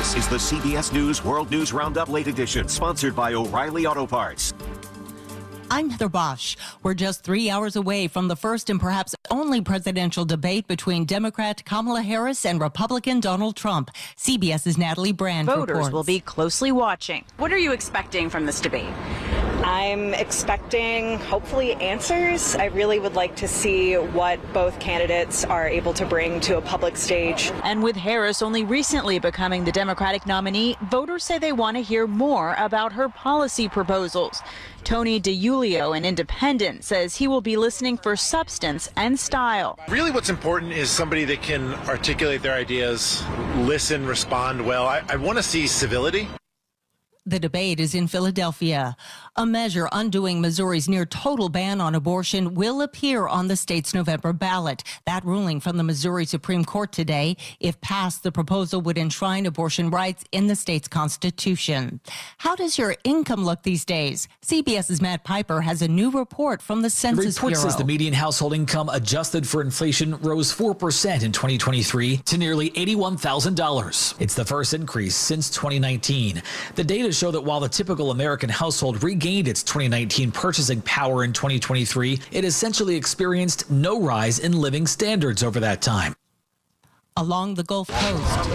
This is the CBS News World News Roundup Late Edition, sponsored by O'Reilly Auto Parts. I'm Heather Bosch. We're just 3 hours away from the first and perhaps only presidential debate between Democrat Kamala Harris and Republican Donald Trump. CBS's Natalie Brand Voters reports. will be closely watching. What are you expecting from this debate? I'm expecting, hopefully, answers. I really would like to see what both candidates are able to bring to a public stage. And with Harris only recently becoming the Democratic nominee, voters say they want to hear more about her policy proposals. Tony DiIulio, an independent, says he will be listening for substance and style. Really what's important is somebody that can articulate their ideas, listen, respond well. I want to see civility. The debate is in Philadelphia. A measure undoing Missouri's near total ban on abortion will appear on the state's November ballot. That ruling from the Missouri Supreme Court today, if passed, the proposal would enshrine abortion rights in the state's constitution. How does your income look these days? CBS's Matt Piper has a new report from the Census The report Bureau. says the median household income adjusted for inflation rose 4% in 2023 to nearly $81,000. It's the first increase since 2019. The data show that while the typical American household regained its 2019 purchasing power in 2023, it essentially experienced no rise in living standards over that time. Along the Gulf Coast,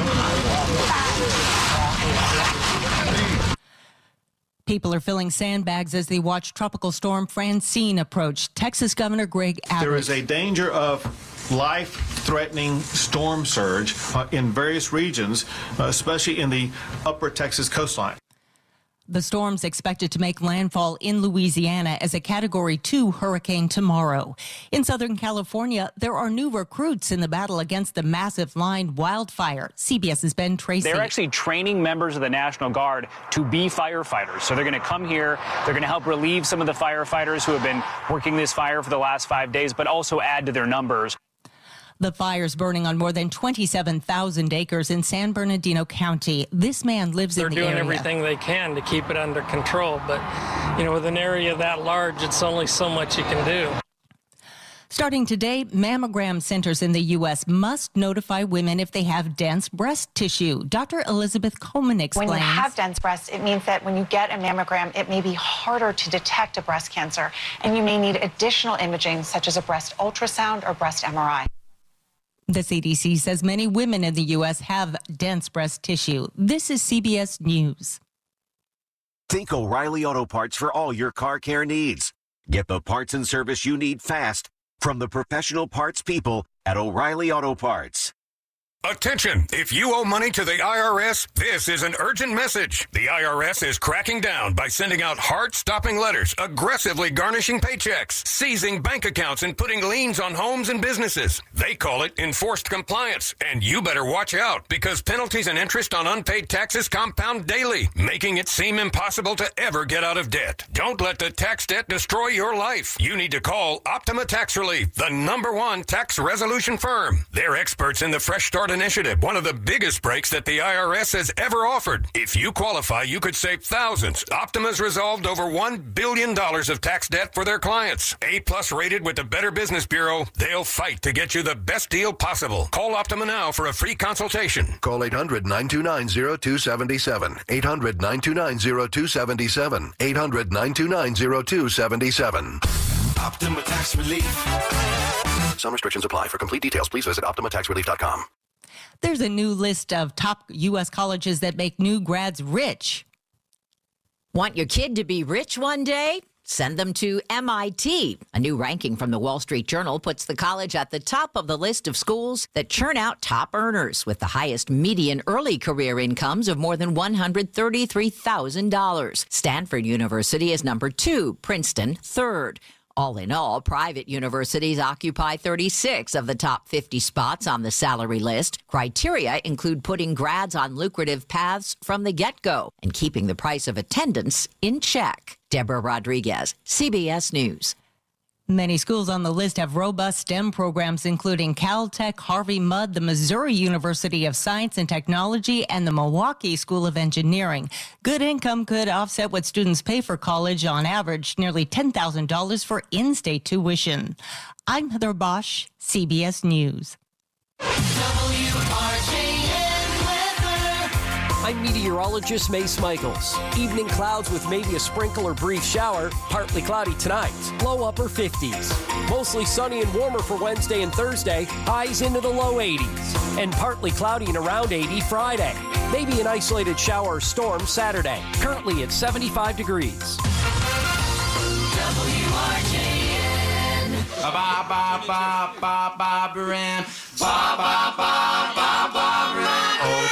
people are filling sandbags as they watch Tropical Storm Francine approach. Texas Governor Greg Abbott. There is a danger of life-threatening storm surge in various regions, especially in the upper Texas coastline. The storm's expected to make landfall in Louisiana as a Category 2 hurricane tomorrow. In Southern California, there are new recruits in the battle against the massive line wildfire. CBS's Ben Tracy. They're actually training members of the National Guard to be firefighters. So they're going to come here. They're going to help relieve some of the firefighters who have been working this fire for the last 5 days, but also add to their numbers. The fire's burning on more than 27,000 acres in San Bernardino County. This man lives in the area. They're doing everything they can to keep it under control. But, you know, with an area that large, it's only so much you can do. Starting today, mammogram centers in the U.S. must notify women if they have dense breast tissue. Dr. Elizabeth Coleman explains. When you have dense breasts, it means that when you get a mammogram, it may be harder to detect a breast cancer, and you may need additional imaging, such as a breast ultrasound or breast MRI. The CDC says many women in the U.S. have dense breast tissue. This is CBS News. Think O'Reilly Auto Parts for all your car care needs. Get the parts and service you need fast from the professional parts people at O'Reilly Auto Parts. Attention! If you owe money to the IRS, this is an urgent message. The IRS is cracking down by sending out heart-stopping letters, aggressively garnishing paychecks, seizing bank accounts, and putting liens on homes and businesses. They call it enforced compliance, and you better watch out because penalties and interest on unpaid taxes compound daily, making it seem impossible to ever get out of debt. Don't let the tax debt destroy your life. You need to call Optima Tax Relief, the #1 tax resolution firm. They're experts in the Fresh Start Initiative, one of the biggest breaks that the IRS has ever offered. If you qualify, you could save thousands. Optima's resolved over $1 billion of tax debt for their clients. A+ rated with the Better Business Bureau, they'll fight to get you the best deal possible. Call Optima now for a free consultation. Call 800-929-0277. 800-929-0277. 800-929-0277. Optima Tax Relief. Some restrictions apply. For complete details, please visit OptimaTaxRelief.com. There's a new list of top U.S. colleges that make new grads rich. Want your kid to be rich one day? Send them to MIT. A new ranking from the Wall Street Journal puts the college at the top of the list of schools that churn out top earners with the highest median early career incomes of more than $133,000. Stanford University is number 2, Princeton third. All in all, private universities occupy 36 of the top 50 spots on the salary list. Criteria include putting grads on lucrative paths from the get-go and keeping the price of attendance in check. Deborah Rodriguez, CBS News. Many schools on the list have robust STEM programs, including Caltech, Harvey Mudd, the Missouri University of Science and Technology, and the Milwaukee School of Engineering. Good income could offset what students pay for college, on average, nearly $10,000 for in-state tuition. I'm Heather Bosch, CBS News. WRJN weather. I'm meteorologist Mace Michaels. Evening clouds with maybe a sprinkle or brief shower. Partly cloudy tonight. Low upper 50s. Mostly sunny and warmer for Wednesday and Thursday. Highs into the low 80s. And partly cloudy and around 80 Friday. Maybe an isolated shower or storm Saturday. Currently at 75 degrees. WRJN. Barbara Ann. Barbara Ann. Oh,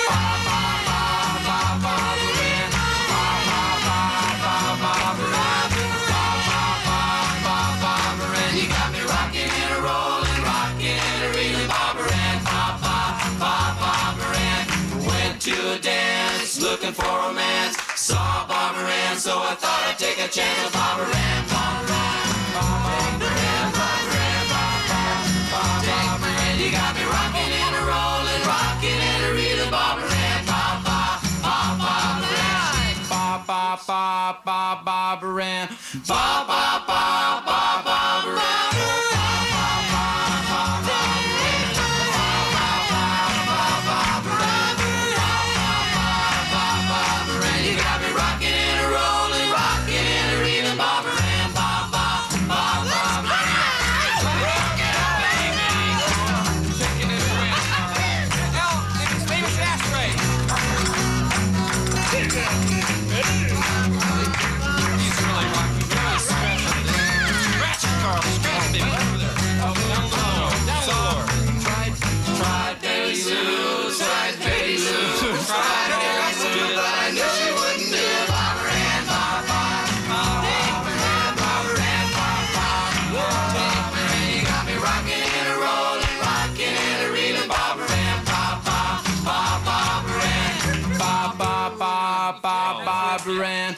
Barbara Ann. You got me rocking and a rolling, rocking and a reeling. Barbara Ann. Barbara Ann. Went to a dance, looking for romance. Saw Barbara Ann, so I thought I'd take a chance with Barbara Ann. Barbara Ann. Barbara Ann. Barbara Ann. Barbara Ann. You got me rocking and a rolling, rocking and a reeling. Barbara Ann. Barbara Ann. Barbara Ann. Barbara Ann. Barbara Ann.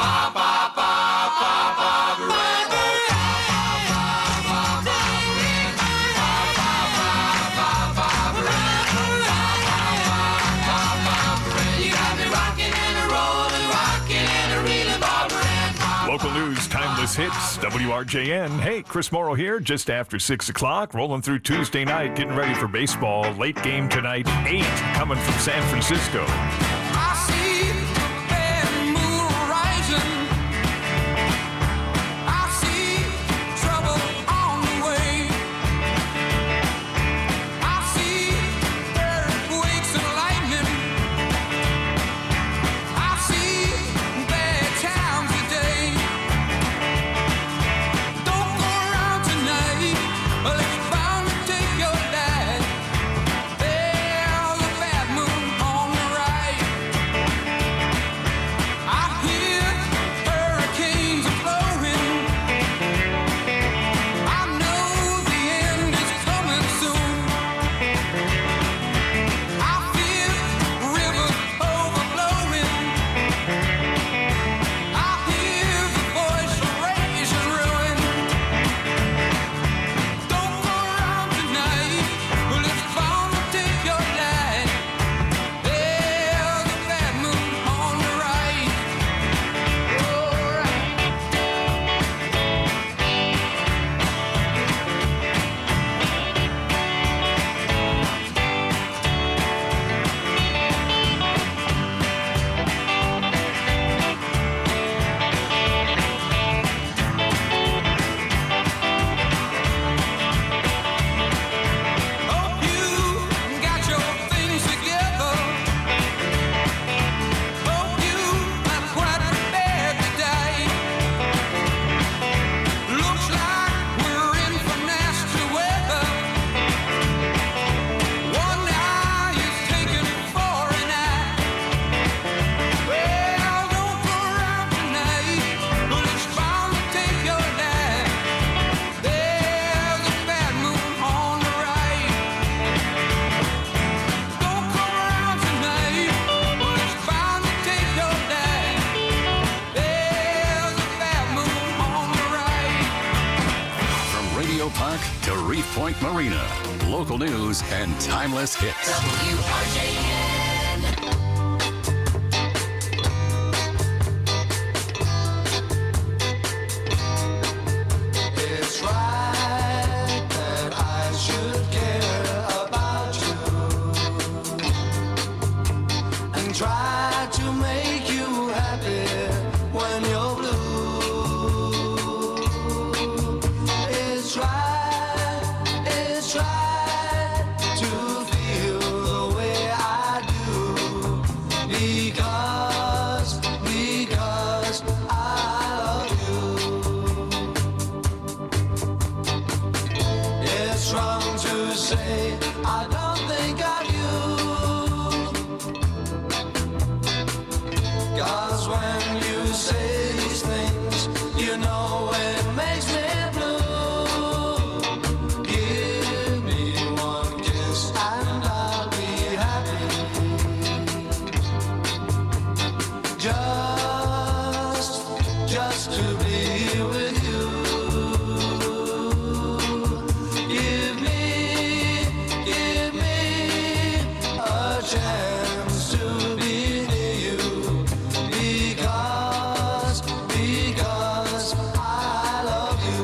Local news, timeless hits, WRJN. Hey, Chris Morrow here, just after 6 o'clock, rolling through Tuesday night, getting ready for baseball. Late game tonight, 8 coming from San Francisco. Park to Reef Point Marina. Local news and timeless hits. It's right that I should care about you. And can try to make you happy when you're blue. It's right to feel the way I do, because I love you. It's wrong to say I don't think of you, 'cause when you say these things, you know it makes me blue. Give me one kiss and I'll be happy. Just to be with you. Give me a chance to be near you, because I love you.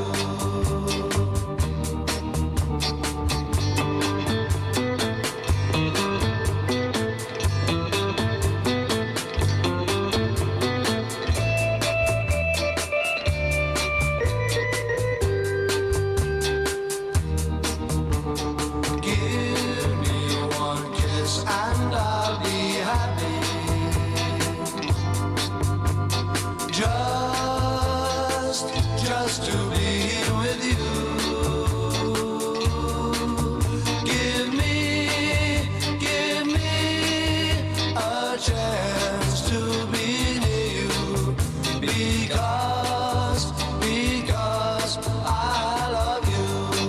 Give me one kiss and I'll be happy. Just to be with you. Give me a chance to be near you, because I love you.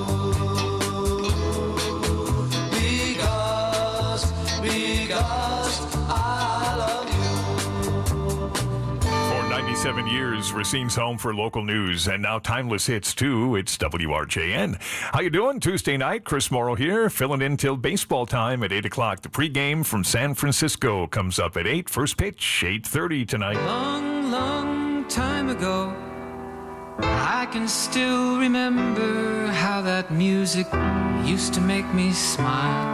Because I love you. For 97 years, Racine's home for local news, and now timeless hits too. It's WRJN. How you doing? Tuesday night, Chris Morrow here, filling in till baseball time at 8 o'clock. The pregame from San Francisco comes up at 8. First pitch, 8:30 tonight. Long time ago, I can still remember how that music used to make me smile.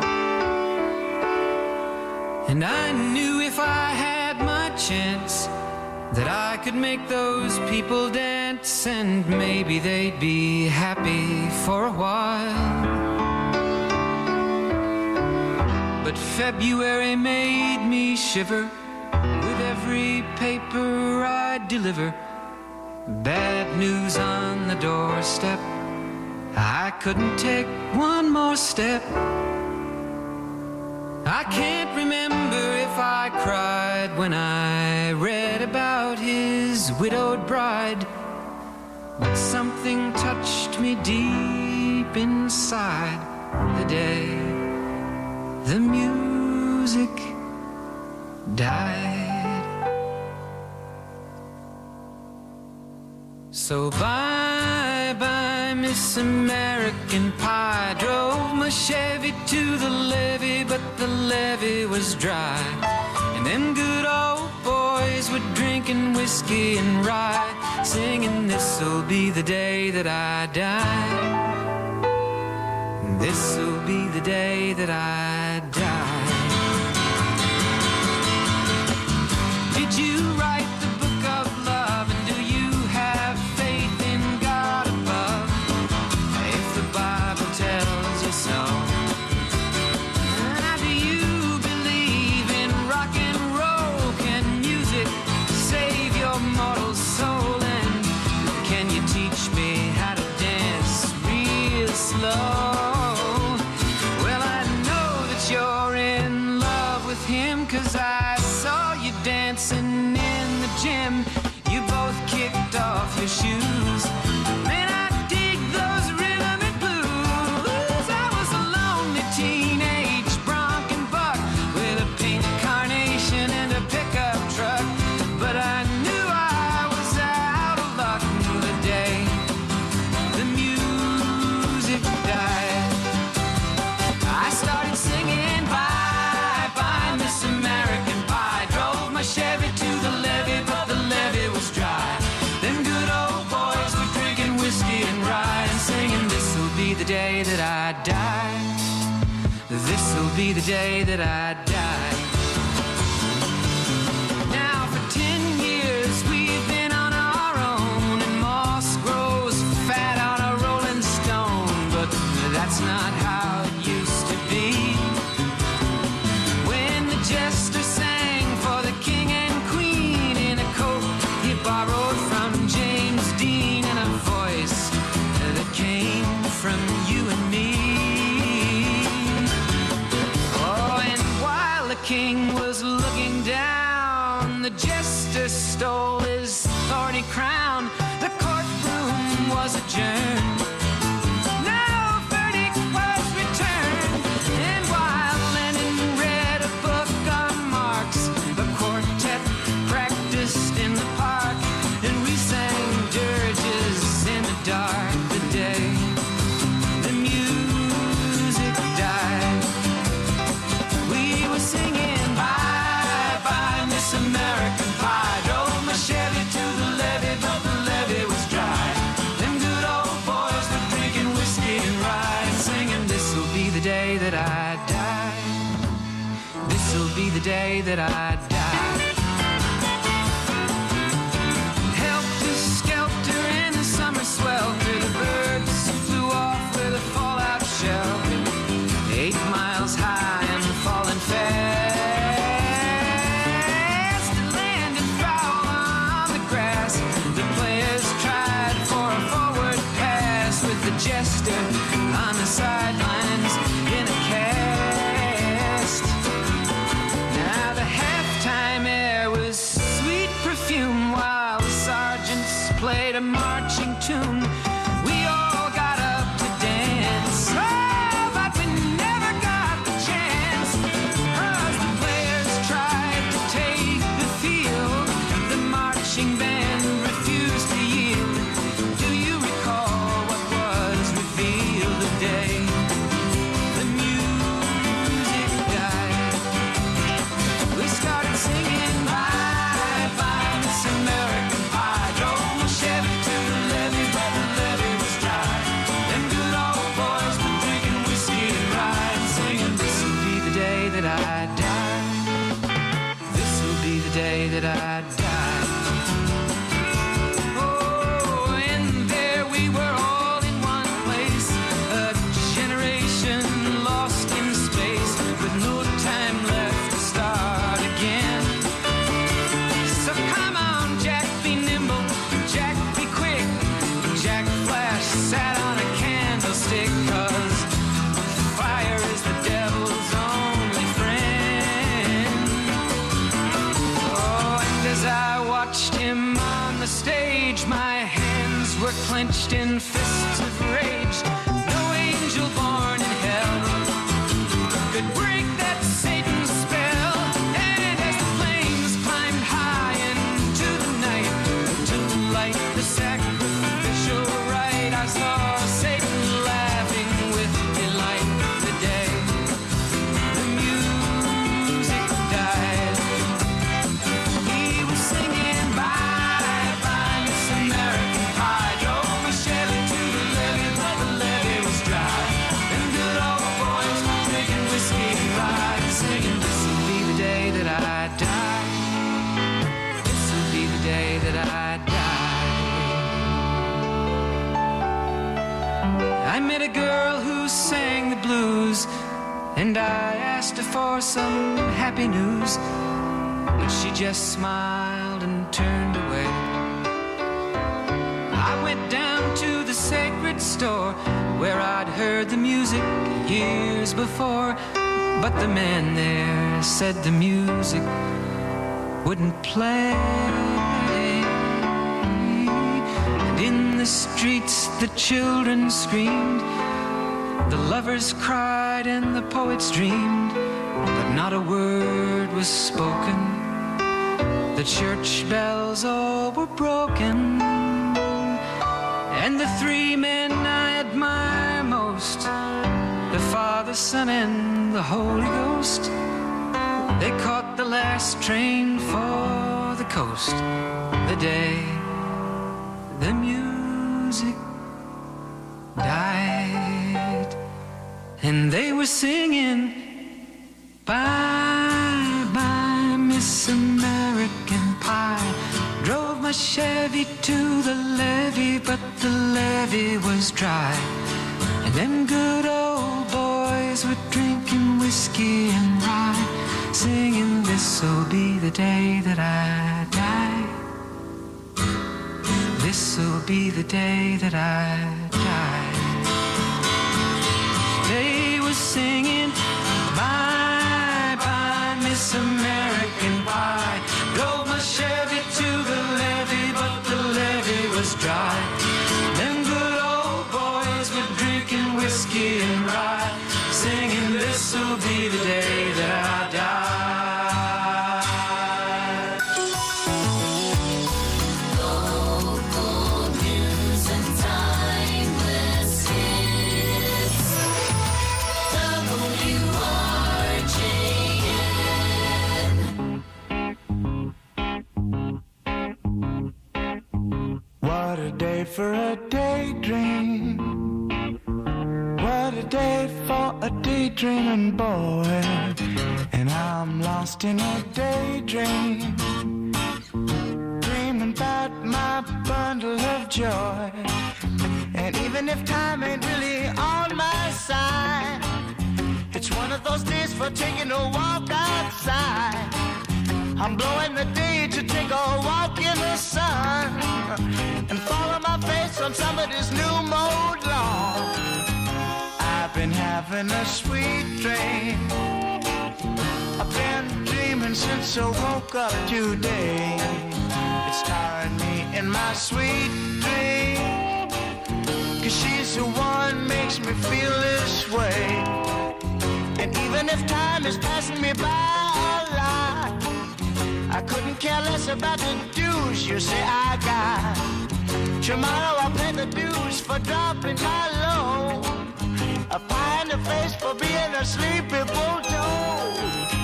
And I knew if I had my chance that I could make those people dance, and maybe they'd be happy for a while. But February made me shiver with every paper I deliver. Bad news on the doorstep, I couldn't take one more step. I can't remember if I cried when I read about his widowed bride, but something touched me deep inside the day the music died. So bye-bye, Miss American Pie. Drove my Chevy to the levee, but the levee was dry. And them good old boys were drinking whiskey and rye, singing, this'll be the day that I die. This'll be the day that I die. Did you write the book of love, and do you have faith in God above? If the Bible tells you so. Do you believe in rock and roll? Can music save your mortal soul? And can you teach me how to dance real slow? Well, I know that you're in love with him, 'cause I saw you dancing in the gym. You both kicked off your shoes. Man, I dig those rhythm and blues. I was a lonely teenage bronc buck with a pink carnation and a pickup truck, but I knew I was out of luck the day the music died. I started singing bye-bye, Miss American Pie. Drove my Chevy to the levee, but the levee was dry. Them good old boys were drinking whiskey and rye and singing, this'll be the day that I die. This'll be the day that I die. jester stole his thorny crown. The courtroom was adjourned. No verdict was returned. And while Lenin read a book on Marx, the quartet practiced in the park, and we sang dirges in the dark. The day the music died, we were singing bye bye Miss American Pie. Drove my Chevy to the levee, but the levee was dry. Them good old boys were drinking whiskey and rye, singing this'll be the day that I die. This'll be the day that I die. Helter skelter in the summer swelter, the birds flew off with a fallout shelter. 8 miles high and falling fast, landed foul on the grass. The players tried for a forward pass, with the jester on the sidelines in a cast. Now the halftime air was sweet perfume, while the sergeants played a marching tune. We all got up to dance, oh, but we never got the chance, 'cause the players tried to take the field. The marching band refused to yield. Do you recall what was revealed the day the music died? We started singing bye bye Miss American Pie. Drove my Chevy to the levee, but the levee was dry. Them good old boys were drinking whiskey and rye, singing this'll be the day that I die. This'll be the day that I die. Oh, and there we were all in one place, a generation lost in space, with no time left to start again. So come on, Jack, be nimble, Jack, be quick. Jack Flash sat on a candlestick, 'cause fire is the devil's only friend. Oh, and as I watched him on the stage, my hands were clenched in fists of rage. No angel born in hell could break that Satan spell. And as the flames climbed high into the night to light the sacrificial rite, I saw Satan laughing with delight. The day the music died, he was singing bye bye Miss American Pie. Drove my Chevy to the levee, but the levee was dry. Them good old boys were drinking whiskey and rye, singing this'll be the day that I die. This'll be the day that I die. I met a girl who sang the blues, and I asked her for some happy news, but she just smiled and turned away. I went down to the sacred store where I'd heard the music years before, but the man there said the music wouldn't play. And in the streets the children screamed, the lovers cried and the poets dreamed, but not a word was spoken. The church bells all were broken. And the 3 men I admire most, the Father, Son, and the Holy Ghost, they caught the last train for the coast. The day the music died, and they were singing bye bye Miss American Pie. Drove my Chevy to the levee, but the levee was dry. And them good old boys were drinking whiskey and rye, singing this'll be the day that I die. This'll be the day that I die. They were singing bye bye Miss American Pie. Drove my What a day for a daydream. What a day for a daydreaming boy. And I'm lost in a daydream, dreaming about my bundle of joy. And even if time ain't really on my side, it's one of those days for taking a walk outside. I'm blowing the day to take a walk in the sun and follow my face on somebody's new mode lawn. I've been having a sweet dream. I've been dreaming since I woke up today. It's tiring me in my sweet dream, 'cause she's the one makes me feel this way. And even if time is passing me by a lot, I couldn't care less about the dues you say I got. Tomorrow I'll pay the dues for dropping my load, a pie in the face for being a sleepy bulldog.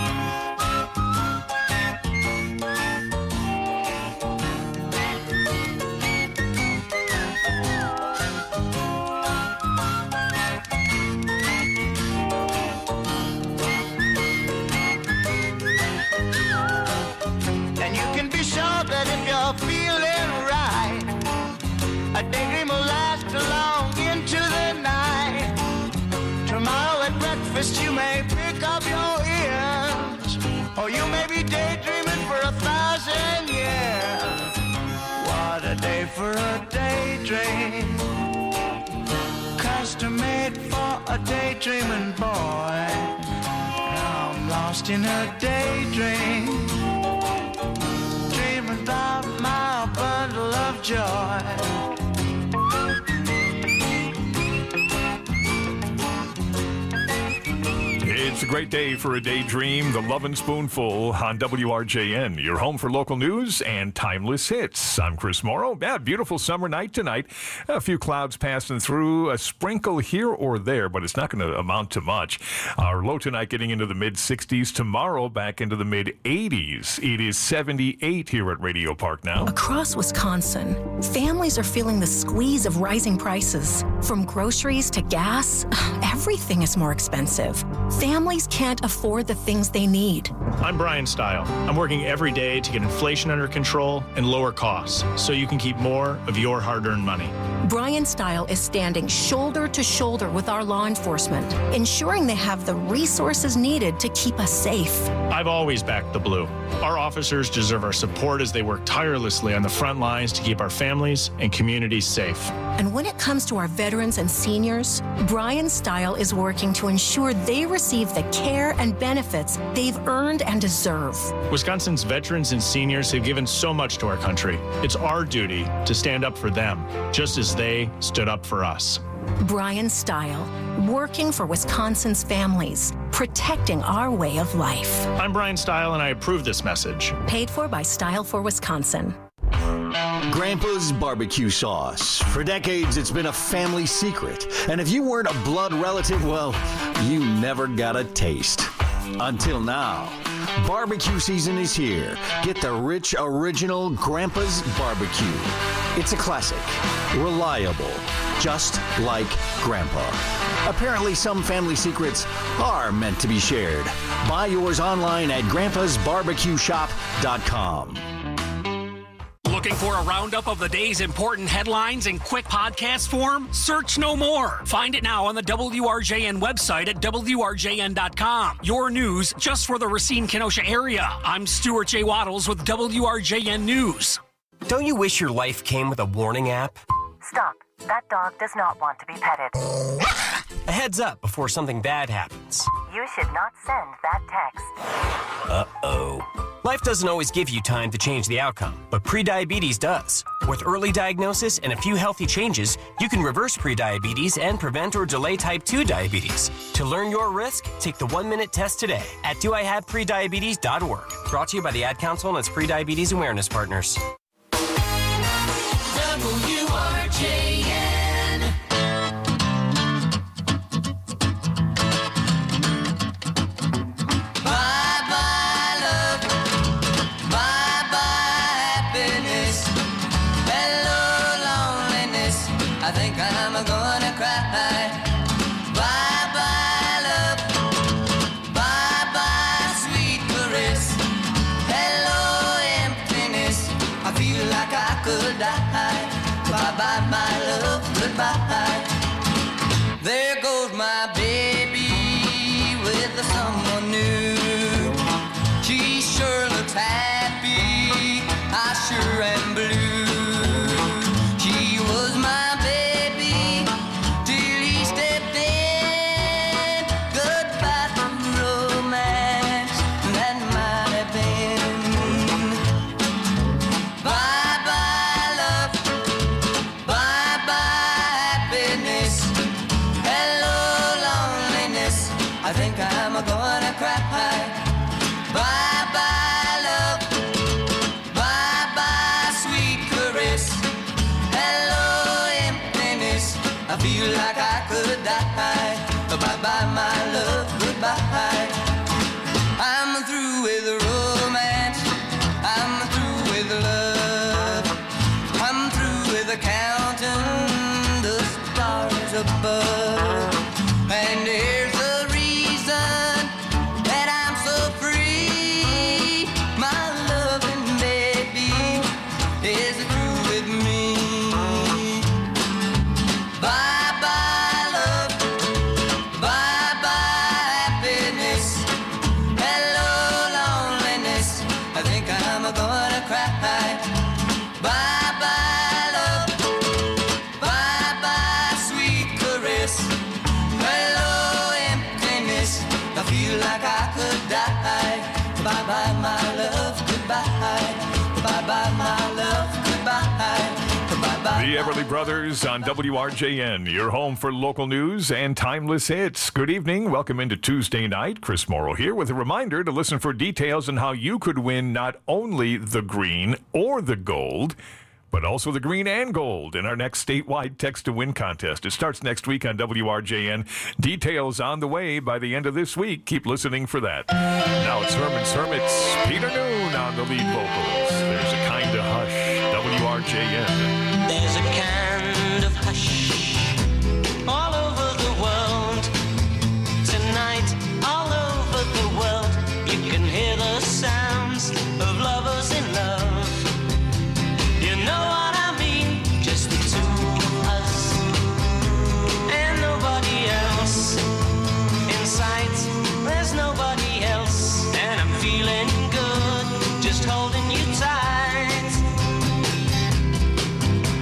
And you can be sure that if you're feeling right, a daydream will last long into the night. Tomorrow at breakfast you may pick up your ears, or you may be daydreaming for 1,000 years. What a day for a daydream, custom made for a daydreaming boy. Now I'm lost in a daydream, dreaming about my bundle of joy. It's a great day for a daydream. The Lovin' Spoonful on WRJN, your home for local news and timeless hits. I'm Chris Morrow. Yeah, beautiful summer night tonight. A few clouds passing through, a sprinkle here or there, but it's not going to amount to much. Our low tonight getting into the mid-60s. Tomorrow back into the mid-80s. It is 78 here at Radio Park now. Across Wisconsin, families are feeling the squeeze of rising prices. From groceries to gas, everything is more expensive. Families can't afford the things they need. I'm Brian Stile. I'm working every day to get inflation under control and lower costs so you can keep more of your hard-earned money. Brian Stile is standing shoulder to shoulder with our law enforcement, ensuring they have the resources needed to keep us safe. I've always backed the Blue. Our officers deserve our support as they work tirelessly on the front lines to keep our families and communities safe. And when it comes to our veterans and seniors, Brian Stile is working to ensure they receive the care and benefits they've earned and deserve. Wisconsin's veterans and seniors have given so much to our country. It's our duty to stand up for them, just as they stood up for us. Brian Stile, working for Wisconsin's families, protecting our way of life. I'm Brian Stile, and I approve this message. Paid for by Stile for Wisconsin. Grandpa's barbecue sauce. For decades, it's been a family secret. And if you weren't a blood relative, well, you never got a taste. Until now. Barbecue season is here. Get the rich, original Grandpa's barbecue. It's a classic. Reliable. Just like Grandpa. Apparently, some family secrets are meant to be shared. Buy yours online at grandpasbarbecueshop.com. Looking for a roundup of the day's important headlines in quick podcast form? Search no more. Find it now on the WRJN website at WRJN.com. Your news just for the Racine-Kenosha area. I'm Stuart J. Waddles with WRJN News. Don't you wish your life came with a warning app? Stop. That dog does not want to be petted. A heads up before something bad happens. You should not send that text. Uh-oh. Life doesn't always give you time to change the outcome, but prediabetes does. With early diagnosis and a few healthy changes, you can reverse prediabetes and prevent or delay type 2 diabetes. To learn your risk, take the 1-minute test today at doihaveprediabetes.org. Brought to you by the Ad Council and its prediabetes awareness partners. WRJN. Bye-bye love, bye-bye happiness, hello could die. Bye-bye, my love, goodbye. There goes my baby with someone new. She sure looks happy, I sure am blue. She was my baby till he stepped in. Goodbye to romance, that might have been. Bye-bye love, bye-bye happiness. Hello loneliness, I think I'm gonna cry. Bye-bye love, bye-bye sweet caress. Hello emptiness, I feel like I could die. Bye-bye my love, goodbye. I'm through with romance, I'm through with love. I'm through with counting the stars above. And here's the reason that I'm so free. My loving baby is through with me. Bye-bye love, bye-bye happiness. Hello loneliness, I think I'm gonna cry. Bye-bye love, bye-bye sweet caress. Hello emptiness, I feel like I could die. Bye-bye my love, goodbye. Bye-bye my love, goodbye. Bye-bye. The Everly Brothers on WRJN, your home for local news and timeless hits. Good evening. Welcome into Tuesday night. Chris Morrow here with a reminder to listen for details on how you could win not only the green or the gold, but also the green and gold in our next statewide Text to Win contest. It starts next week on WRJN. Details on the way by the end of this week. Keep listening for that. Now it's Herman's Hermits. Peter Noon on the lead vocals. There's a kind of hush. WRJN. There's a kind of hush all over the world. Tonight, all over the world, you can hear the sounds of lovers in love. You know what I mean? Just the two of us and nobody else. In sight, there's nobody else. And I'm feeling good, just holding you tight.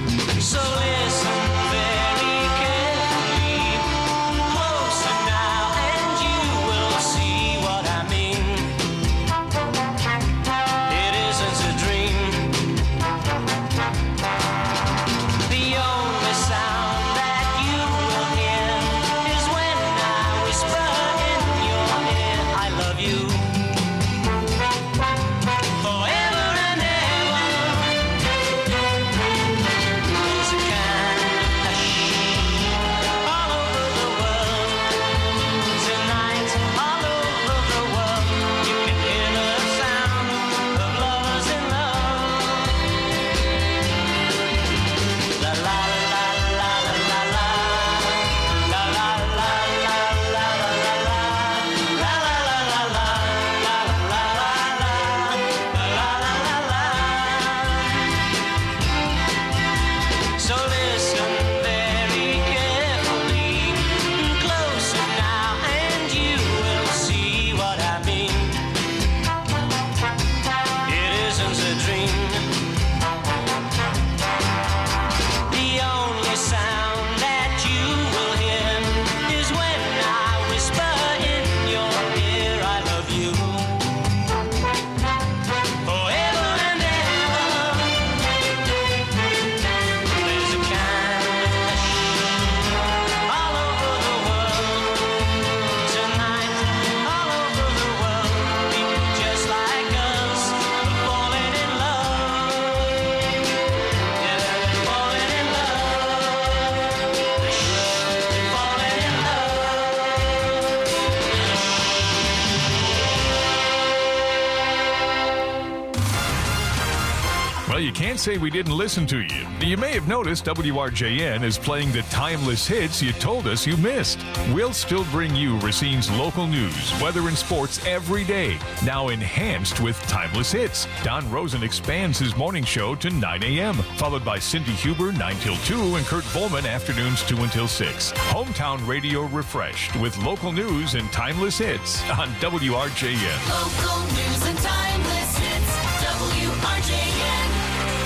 Well, you can't say we didn't listen to you. You may have noticed WRJN is playing the timeless hits you told us you missed. We'll still bring you Racine's local news, weather, and sports every day, now enhanced with timeless hits. Don Rosen expands his morning show to 9 a.m., followed by Cindy Huber 9 till 2 and Kurt Volman afternoons 2 until 6. Hometown radio refreshed with local news and timeless hits on WRJN. Local news and timeless hits, WRJN.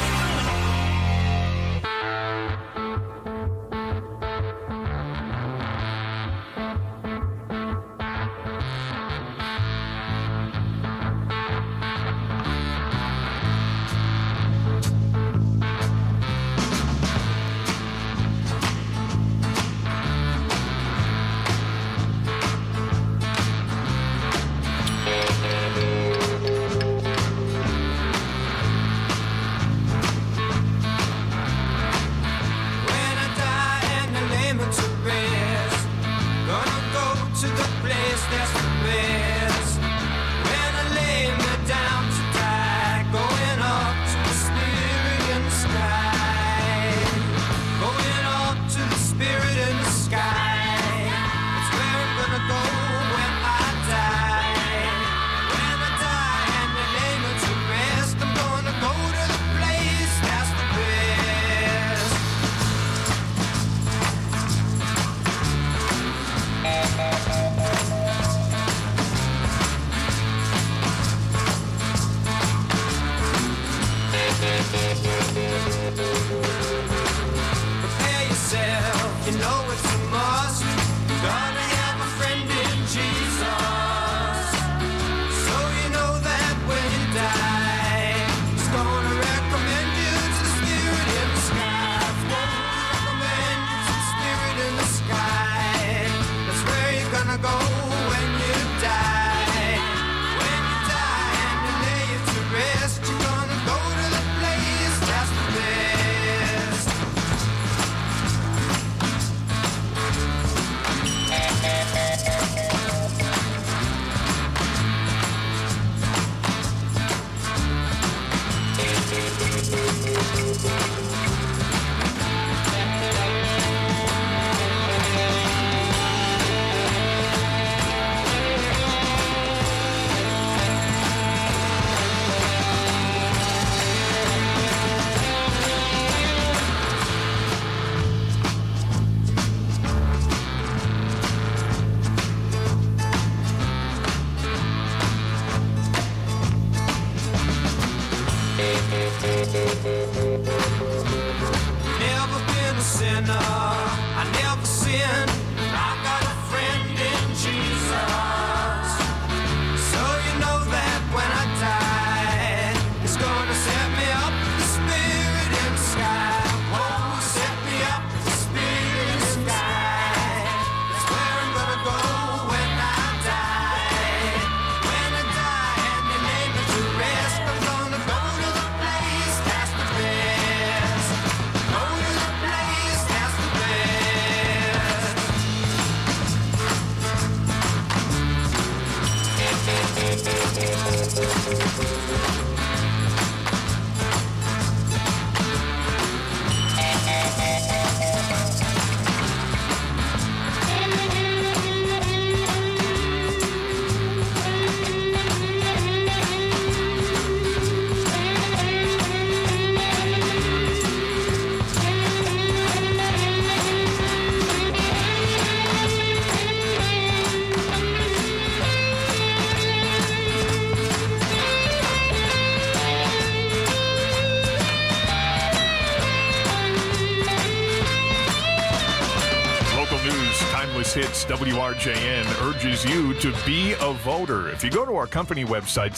Hits WRJN urges you to be a voter. If you go to our company website,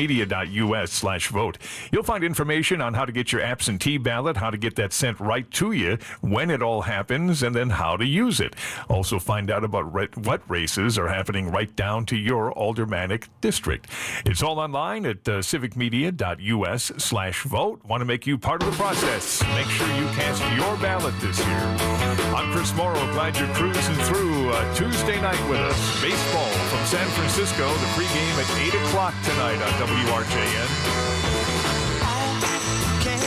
civicmedia.us/vote, you'll find information on how to get your absentee ballot, how to get that sent right to you, when it all happens, and then how to use it. Also find out about what races are happening right down to your aldermanic district. It's all online at civicmedia.us/vote. Want to make you part of the process. Make sure you cast your ballot this year. I'm Chris Morrow. Glad you're cruising through Tuesday night with us. Baseball from San Francisco. The pregame at 8 o'clock tonight on WRJN. I can't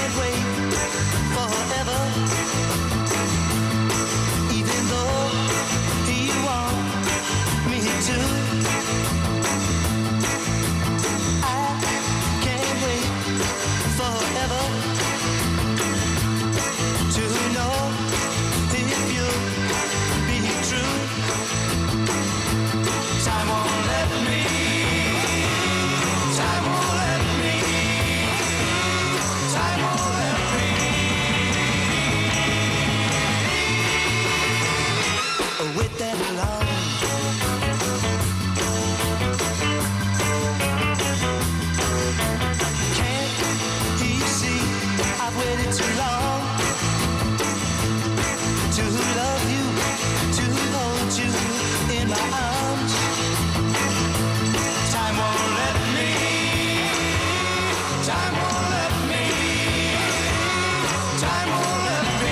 too long to love you, to hold you in my arms. Time won't let me, time won't let me, time won't let me.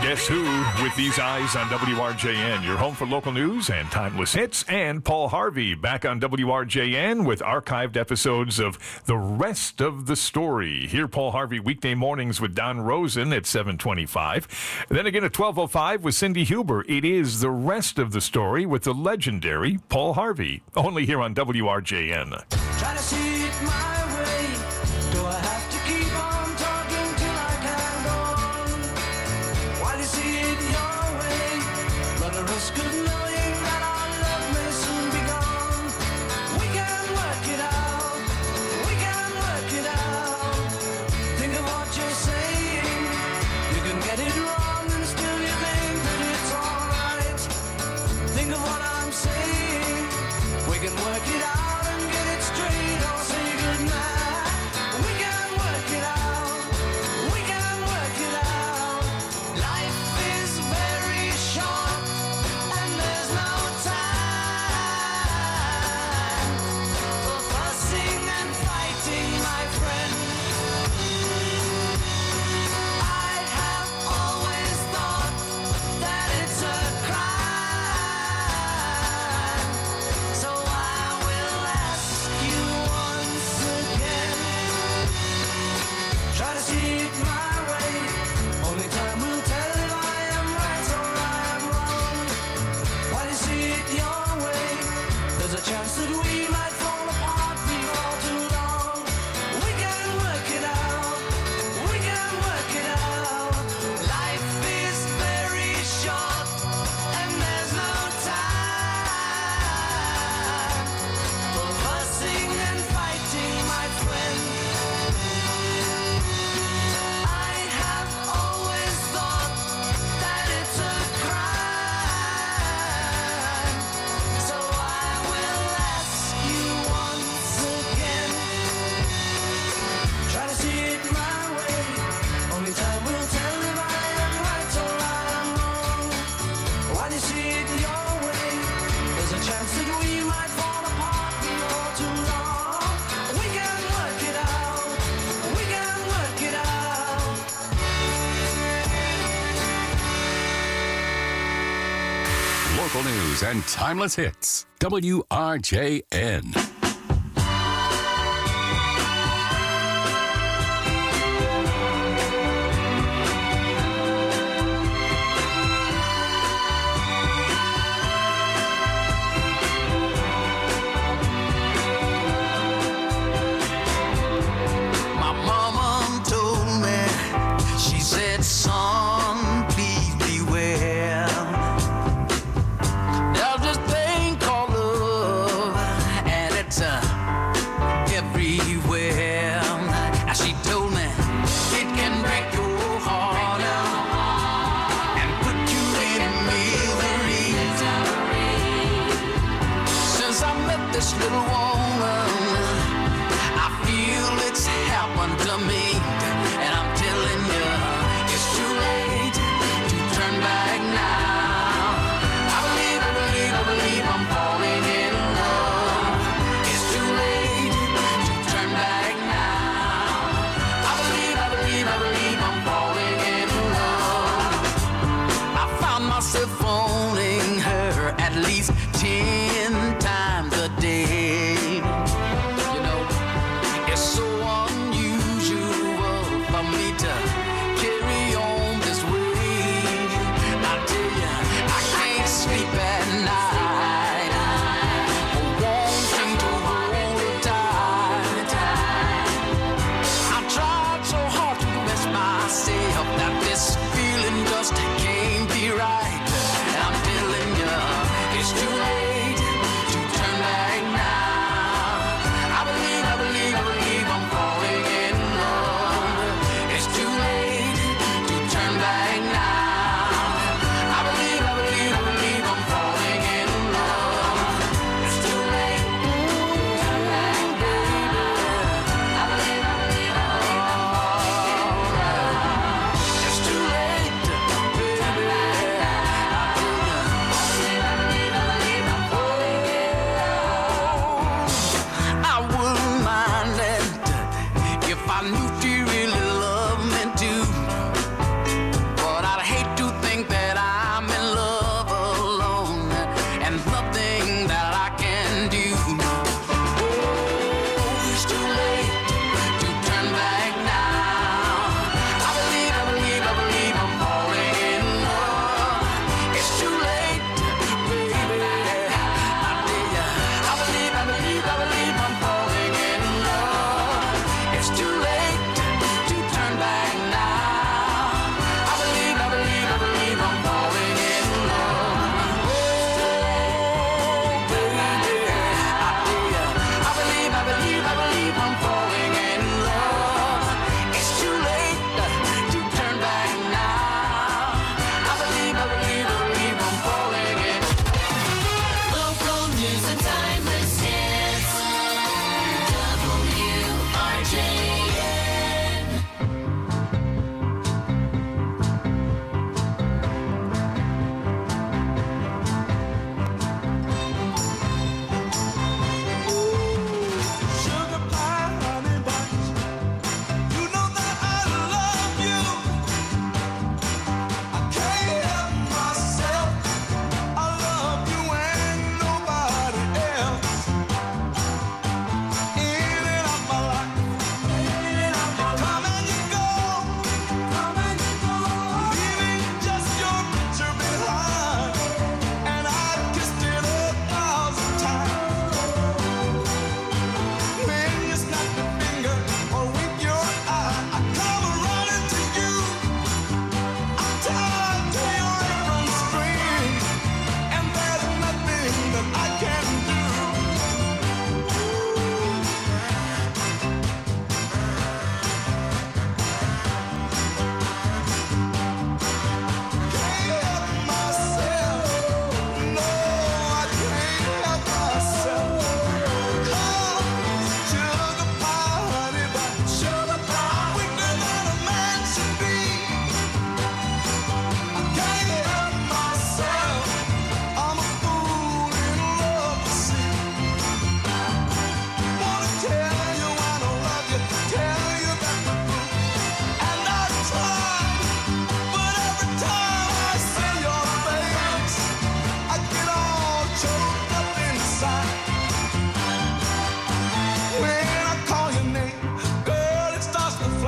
Guess Who with These Eyes on WRJN. Your home for local news and timeless hits. And Paul Harvey back on WRJN with archived episodes of The Rest of the Story. Hear Paul Harvey weekday mornings with Don Rosen at 7:25. Then again at 12:05 with Cindy Huber. It is The Rest of the Story with the legendary Paul Harvey. Only here on WRJN. Try to see it my way. Do I have to keep on talking till I can go on? While you see it your way, run the risk of knowing that our love may soon be gone. We can work it out. We can work it out. Think of what you're saying. You can get it wrong and still you think that it's alright. Think of what I'm saying. We can work it out. Local news and timeless hits. WRJN. Can't be right, and I'm telling you, it's too late.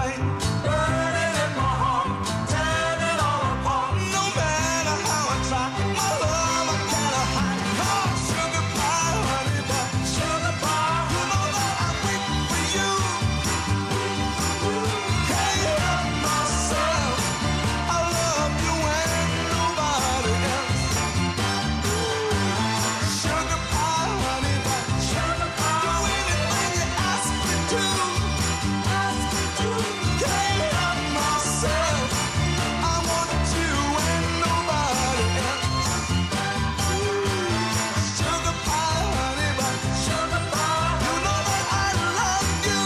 flame, burning in my heart, tearing it all apart. No matter how I try, my love I cannot hide. Oh, sugar pie, honey pie, sugar pie. You know that I wait for you. Can't help myself. I love you and nobody else. Sugar pie, honey pie, sugar pie. Do anything you ask me to. Can't help myself. I want you and nobody else. Sugar pie, honey pie, sugar pie. You know that I love you.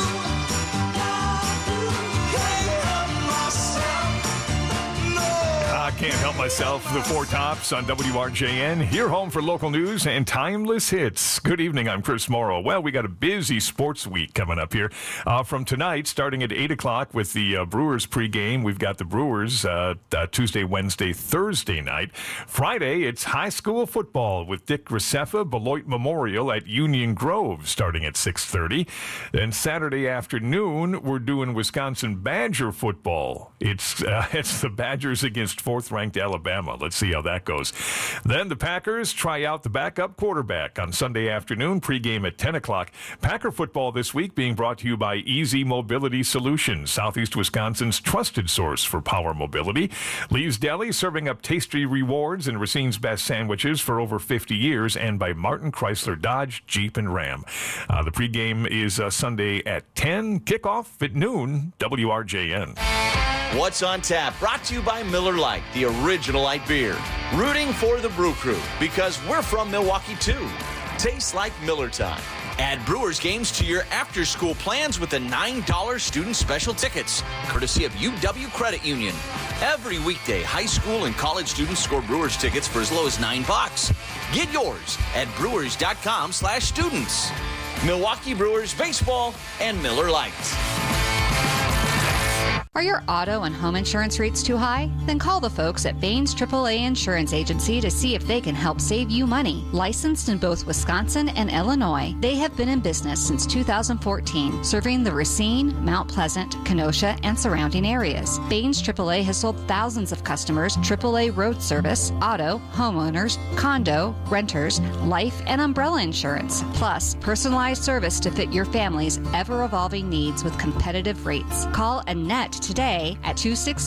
Can't help myself. No. I can't help myself. The Four Tops on WRJN. Here home for local news and timeless hits. Good evening. I'm Chris Morrow. Well, we got a busy sports week coming up here. From tonight, starting at 8 o'clock with the Brewers pregame. We've got the Brewers Tuesday, Wednesday, Thursday night. Friday, it's high school football with Dick Graceffa, Beloit Memorial at Union Grove starting at 6:30. Then Saturday afternoon, we're doing Wisconsin Badger football. It's the Badgers against fourth-ranked Alabama. Let's see how that goes. Then the Packers try out the backup quarterback on Sunday afternoon, pregame at 10 o'clock. Packer football this week being brought to you by Easy Mobility Solutions, Southeast Wisconsin's trusted source for power mobility. Lee's Deli, serving up tasty rewards and Racine's best sandwiches for over 50 years, and by Martin Chrysler Dodge, Jeep, and Ram. The pregame is Sunday at 10, kickoff at noon, WRJN. What's on Tap, brought to you by Miller Lite, the original light beer. Rooting for the Brew Crew, because we're from Milwaukee too. Tastes like Miller time. Add Brewers games to your after-school plans with the $9 student special tickets, courtesy of UW Credit Union. Every weekday, high school and college students score Brewers tickets for as low as $9. Get yours at brewers.com/students. Milwaukee Brewers baseball and Miller Lite. Are your auto and home insurance rates too high? Then call the folks at Baines AAA Insurance Agency to see if they can help save you money. Licensed in both Wisconsin and Illinois, they have been in business since 2014, serving the Racine, Mount Pleasant, Kenosha, and surrounding areas. Baines AAA has sold thousands of customers AAA road service, auto, homeowners, condo, renters, life, and umbrella insurance, plus personalized service to fit your family's ever-evolving needs with competitive rates. Call Annette today at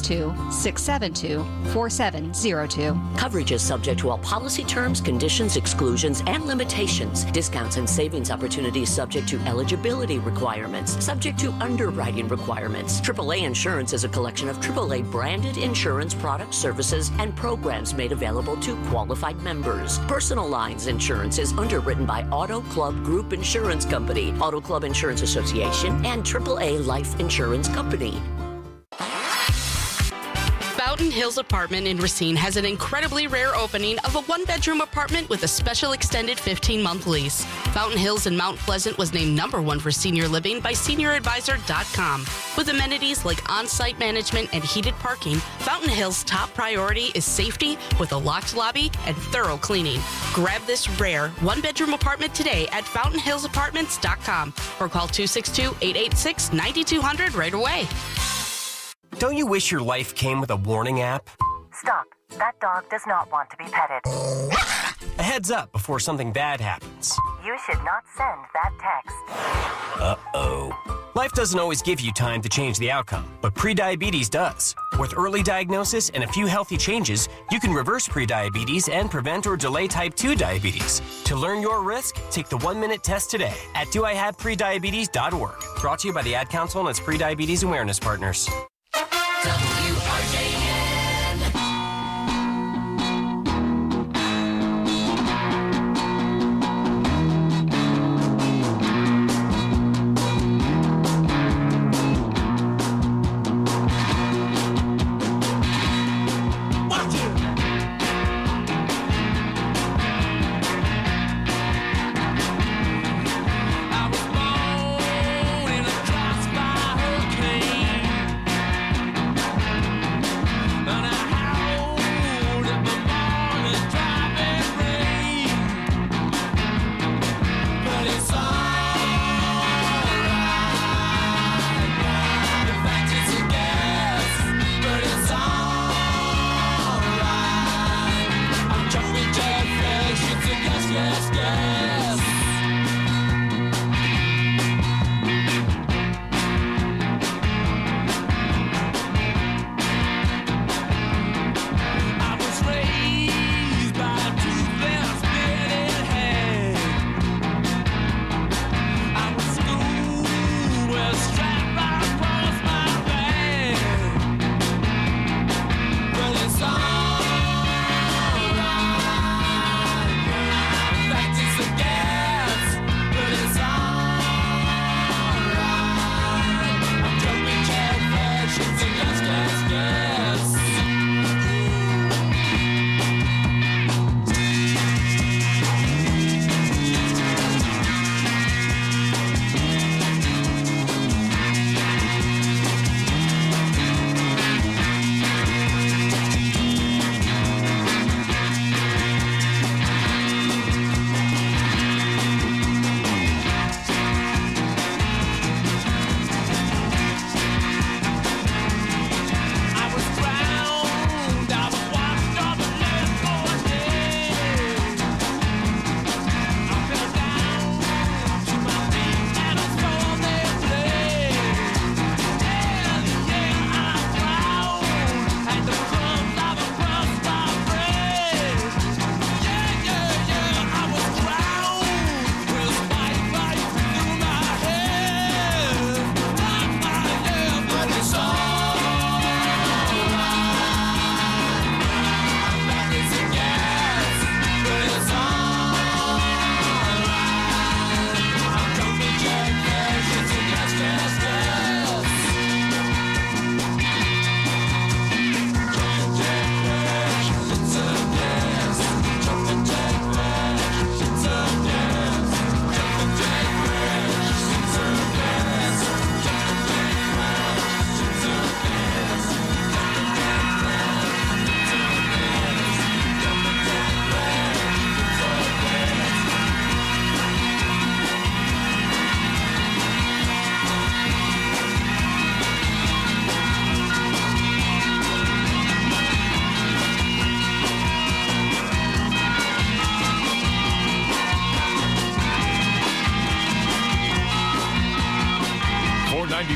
262-672-4702. Coverage is subject to all policy terms, conditions, exclusions, and limitations. Discounts and savings opportunities subject to eligibility requirements, subject to underwriting requirements. AAA Insurance is a collection of AAA branded insurance products, services, and programs made available to qualified members. Personal lines insurance is underwritten by Auto Club Group Insurance Company, Auto Club Insurance Association, and AAA Life Insurance Company. Fountain Hills Apartment in Racine has an incredibly rare opening of a one-bedroom apartment with a special extended 15-month lease. Fountain Hills in Mount Pleasant was named #1 for senior living by SeniorAdvisor.com. With amenities like on-site management and heated parking, Fountain Hills' top priority is safety with a locked lobby and thorough cleaning. Grab this rare one-bedroom apartment today at FountainHillsApartments.com or call 262-886-9200 right away. Don't you wish your life came with a warning app? Stop. That dog does not want to be petted. A heads up before something bad happens. You should not send that text. Uh-oh. Life doesn't always give you time to change the outcome, but prediabetes does. With early diagnosis and a few healthy changes, you can reverse prediabetes and prevent or delay type 2 diabetes. To learn your risk, take the 1-minute test today at doihaveprediabetes.org. Brought to you by the Ad Council and its prediabetes awareness partners.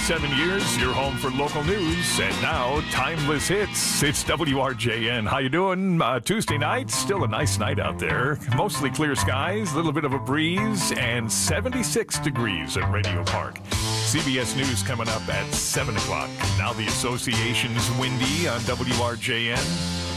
27 years, your home for local news, and now timeless hits. It's WRJN. How you doing? Tuesday night, still a nice night out there. Mostly clear skies, a little bit of a breeze, and 76 degrees at Radio Park. CBS News coming up at 7 o'clock. Now the Association's windy on WRJN.